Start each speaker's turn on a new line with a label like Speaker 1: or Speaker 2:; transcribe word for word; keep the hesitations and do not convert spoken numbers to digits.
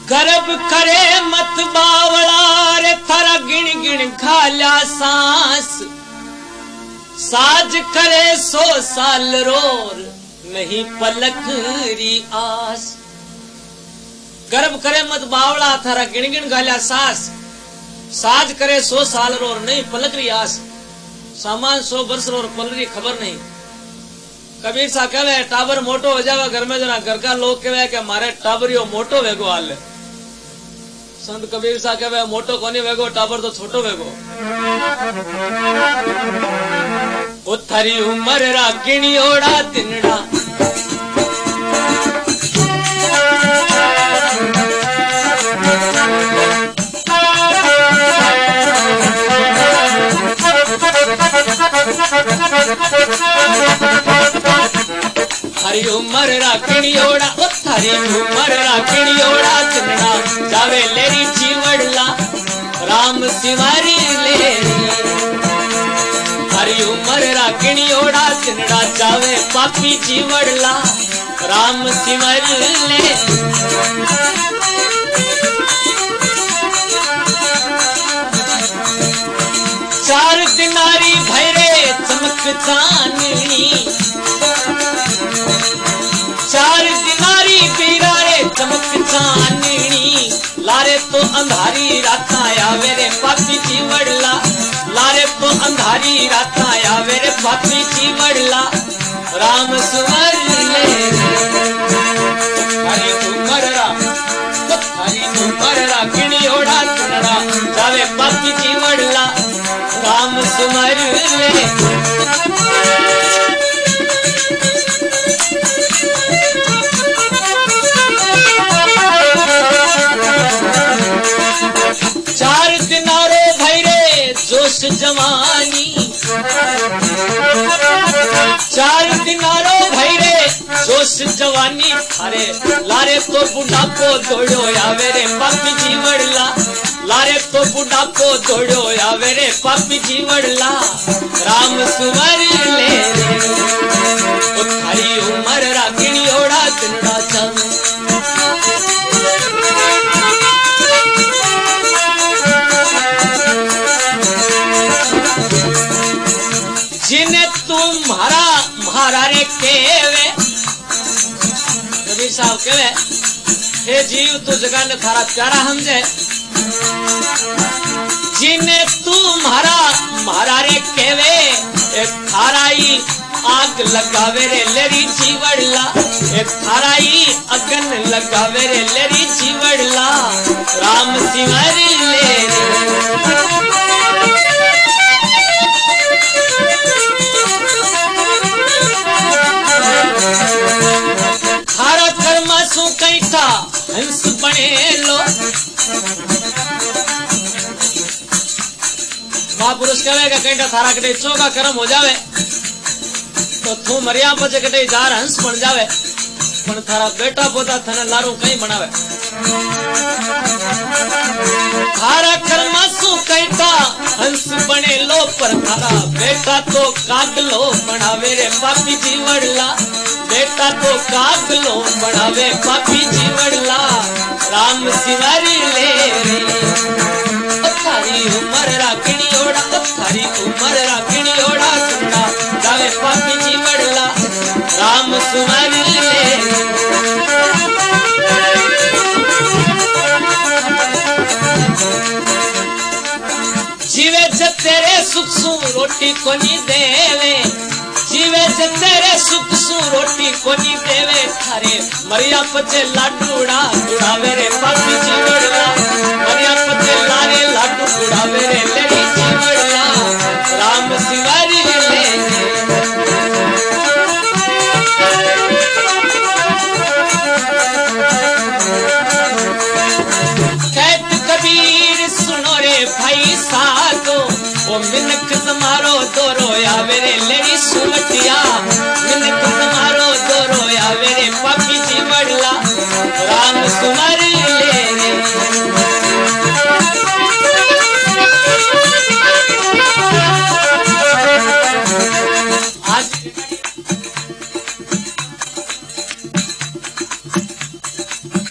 Speaker 1: गर्भ करे मत बावला रे थारा गिण गिण खाल्या सांस। साज करे सो साल रोर नहीं पलक री आस। गर्भ करे मत बावला थारा गिण गिण खाल्या सांस। साज करे सो साल रोर नहीं पलक री आस। सामान सौ वर्ष रोर पल री खबर नहीं। कबीर सा कहे टाबर मोटो हो जावे घर में जना घर का लोग कहे कि मारे टाबरियो मोटो वेगो हाल। संत कबीर सा कहे मोटो कोनी वेगो टाबर तो छोटो वेगो। ओ थारी उम्र रा गिणियोड़ा तिनड़ा थारी उम्र राखिणियोड़ा ओ थारी उम्र राखिणियोड़ा तिनड़ा जावे लेरी जीवड़ला राम सिवारी लेरी। थारी उम्र राखिणियोड़ा तिनड़ा जावे पापी जीवड़ला राम सिवारी ले। चार दिनारी भैरे चमक चांदनी। चार दिनारी पीरारे चमक चांदनी। लारे तो अंधारी राता आवे रे पापी जीवड़ला। लारे तो अंधारी राता आवे रे पापी जीवड़ला राम सुमर ले। हरी उमर रा हरी उमर रा गिणियोड़ा तिनड़ा जावे पापी जीवड़ला राम सुमर ले। चार दिनारो भैरे जोश जवानी। चार दिनारो भैरे जोश जवानी। थारे लारे तो बुढ़ापो दौड़ो आवे रे पापी जीवड़ला। लारे तो बुढ़ापो दौड़ो आवे रे पापी जीवड़ला राम सुवर ले रे। ओ थारी उमर रा गिणियोड़ा तिनड़ा जावे। जिन्हें तुम्हारा म्हारा रे केवे। कबीर साहब केवे हे जीव तू जगन थारा प्यारा हमजे। जिन्हें तुम्हारा म्हारा रे केवे एक थाराई आग लगावे रे लेरी जीवड़ला। एक थाराई अगन लगावे रे लेरी जीवड़ला राम सिवारी ले रे। थारा कर्मा सु कई था हंस बने लो। महापुरुष कहेगा कहीं थारा कटे चौका कर्म हो जावे तो तू मरिया पचे कटे जार हंस बन जावे। पण थारा बेटा पोता थने लारू कई बनावे। थारा कर्मा सु कई था हंस बने लो पर थारा बेटा तो कागलो बनावे रे पापी जीवड़ला। बेटा तो कागलो बनावे पापी जीवड़ला राम सिवारी ले रे। थारी उमर रा गिणियोड़ा थारी उमर रा गिणियोड़ा तिनड़ा जावे पापी जीवड़ला राम सिवारी ले। जीवे जब तेरे सुख सु रोटी कोनी देवे। जीवे से तेरे सुख सु रोटी कोनी देवे। थारे मरिया पचे लाडूड़ा उड़ावे रे पापी जीवड़ला। मरिया पचे लारे लाडू उड़ावे रे लेरी जीवड़ला राम सिवारी ले। कहत कबीर सुनो रे भाई साधो। ओ मिनक समारो दोरो आवे रे लेरी सुमटिया। मिनक समारो दोरो आवे रे पापी जीवड़ला राम सुमर